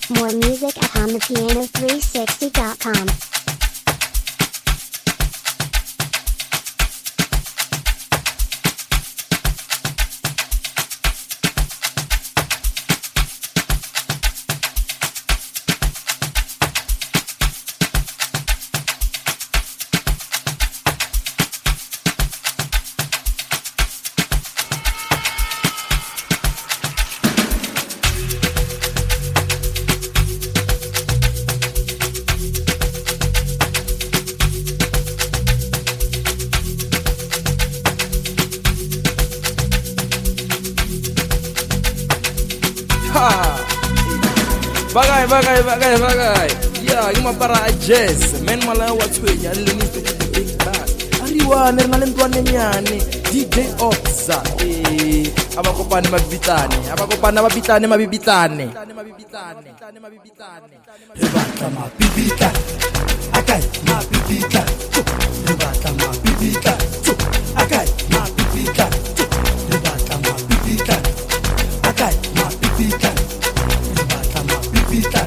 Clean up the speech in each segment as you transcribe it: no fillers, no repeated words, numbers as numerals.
More music at HondaPiano360.com. Bagay. Yeah, ima para jazz. Men mala watwenya leni to the big bass. Ariwa nermalen tuane nyane DJ Oxa. Abakopane mabibitane. Rebata mabibika. Akai mabibika. Rebata mabibika. Akai mabibika. Rebata mabibika. Akai mabibika. Rebata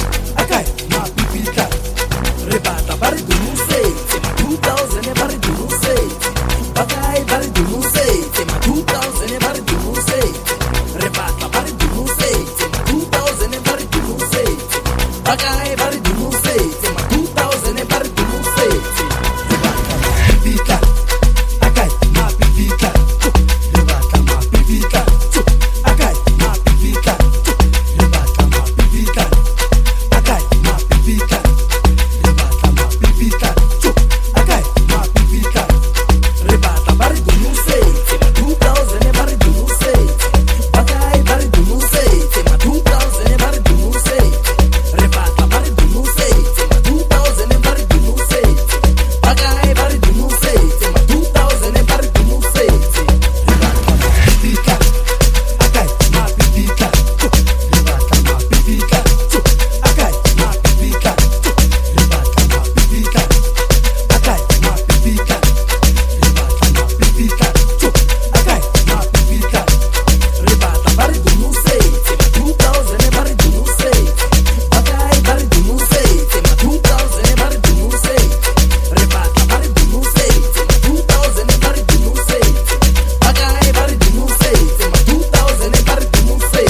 mabibika. Rebata bari do não sei, tema 2000 é bari do não sei. Bagai bari do não sei, tema 2000 é bari do não sei. Rebata bari do não sei, tema 2000 é bari do não sei. Bagai bari do não sei, tema 2000 é bari do não sei. Rebata mabibika. Akai mabibika. Rebata mabibika. Akai mabibika. Rebata mabibika. Akai mabibika. Rebata mabibika. Akai mabibika. Rebata bari do não sei, tema 2000 é bari do não sei. Bagai bari do não sei, tema 2000 é bari do não sei. Rebata bari do não sei, tema 2000 é bari do não sei. Bagai bari do não sei, tema 2000 é bari do não sei. Rebata mabibika. Akai mabibika. Rebata mabibika. Akai mabibika. Rebata mabibika. Akai mabibika. Rebata mabibika. Akai mabibika. Rebata bari do não sei, tema 2000 é bari do não sei. Bagai bari do não sei, tema 2000 é bari do não sei. Rebata bari do não sei, tema 2000 é bari do não sei. Bagai bari do não sei, tema 2000 é bari do não sei.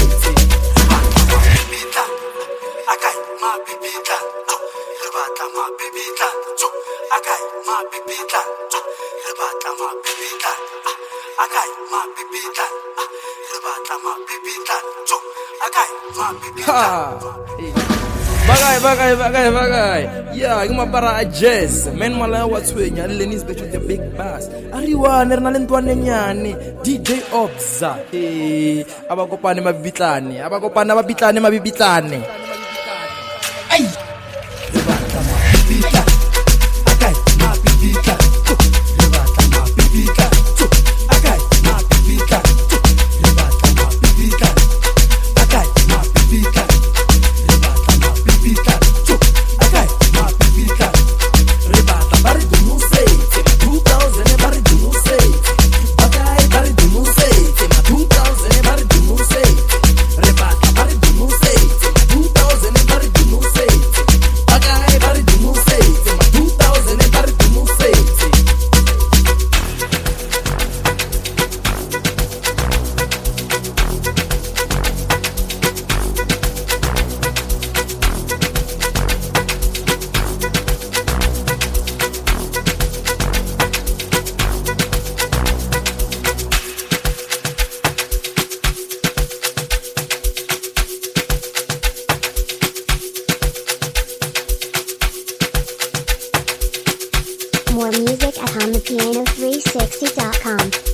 Mabibika. Akai mabibika. Rebata mabibika. Akai mabibika. Rebata mabibika. Akai mabibika. Rebata mabibika. Akai mabibika. Bagay. Yeah, ima para jazz. Men mala watwenya leni to the big bass. Ariwa nermalen tuane nyane DJ Oxa. Abakopane mabibitane. Ay! Rebata mabibika. Akai mabibika. Rebata mabibika. Akai mabibika. Rebata mabibika. Akai mabibika. Rebata mabibika. Akai mabibika. Rebata bari do não sei, tema 2000 é bari do não sei. Bagai bari do não sei, tema 2000 é bari do não sei. Rebata bari do não sei, tema 2000 é bari do não sei. Bagai bari do não sei, tema 2000 é bari do não sei. More music at HondaPiano360.com.